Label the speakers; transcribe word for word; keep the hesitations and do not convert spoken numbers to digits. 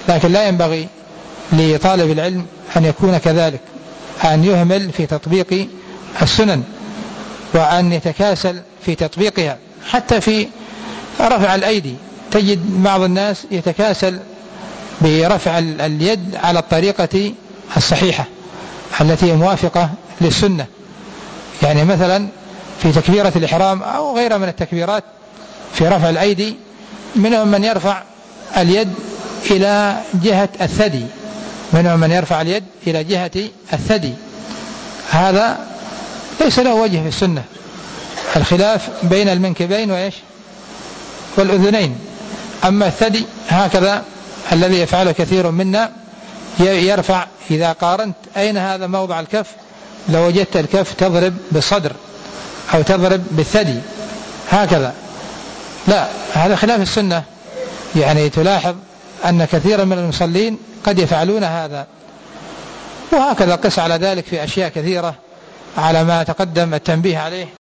Speaker 1: لكن لا ينبغي لطالب العلم أن يكون كذلك، أن يهمل في تطبيق السنن وأن يتكاسل في تطبيقها. حتى في رفع الأيدي تجد بعض الناس يتكاسل برفع اليد على الطريقة الصحيحة التي موافقة للسنة. يعني مثلا في تكبيرة الإحرام أو غيرها من التكبيرات في رفع الأيدي منهم من يرفع اليد إلى جهة الثدي، منهم من يرفع اليد إلى جهة الثدي، هذا ليس له وجه في السنة. الخلاف بين المنكبين وإيش والأذنين. أما الثدي هكذا الذي يفعله كثير منا يرفع، إذا قارنت أين هذا موضع الكف لو وجدت الكف تضرب بالصدر أو تضرب بالثدي هكذا، لا، هذا خلاف السنة. يعني تلاحظ أن كثيرا من المصلين قد يفعلون هذا، وهكذا قس على ذلك في أشياء كثيرة على ما تقدم التنبيه عليه.